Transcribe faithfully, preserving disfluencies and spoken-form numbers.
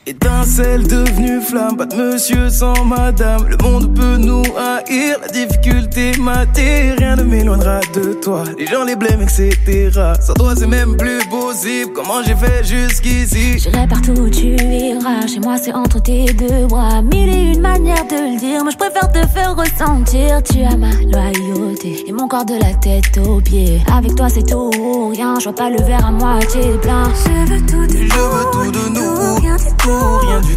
Étincelle devenue flamme, pas de monsieur sans madame. Le monde peut nous haïr, la difficulté m'attire. Rien ne m'éloignera de toi, les gens les blêmes, et cetera. Sans toi c'est même plus possible, comment j'ai fait jusqu'ici? J'irai partout où tu iras, chez moi c'est entre tes deux bras. Mille et une manières de le dire, moi je préfère te faire ressentir. Tu as ma loyauté et mon corps de la tête aux pieds. Avec toi c'est tout ou rien, je vois pas le verre à moitié plein. Je veux tout de nous, je veux tout de nous, rien du tout, rien